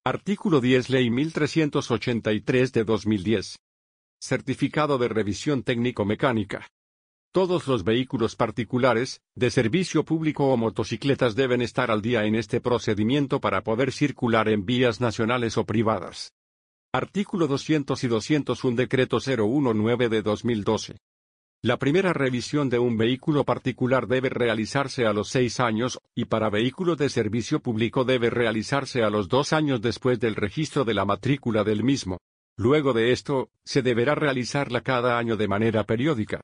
Artículo 10 Ley 1383 de 2010. Certificado de revisión técnico-mecánica. Todos los vehículos particulares, de servicio público o motocicletas deben estar al día en este procedimiento para poder circular en vías nacionales o privadas. Artículo 200 y 201 Decreto 019 de 2012. La primera revisión de un vehículo particular debe realizarse a los 6 años, y para vehículos de servicio público debe realizarse a los 2 años después del registro de la matrícula del mismo. Luego de esto, se deberá realizarla cada año de manera periódica.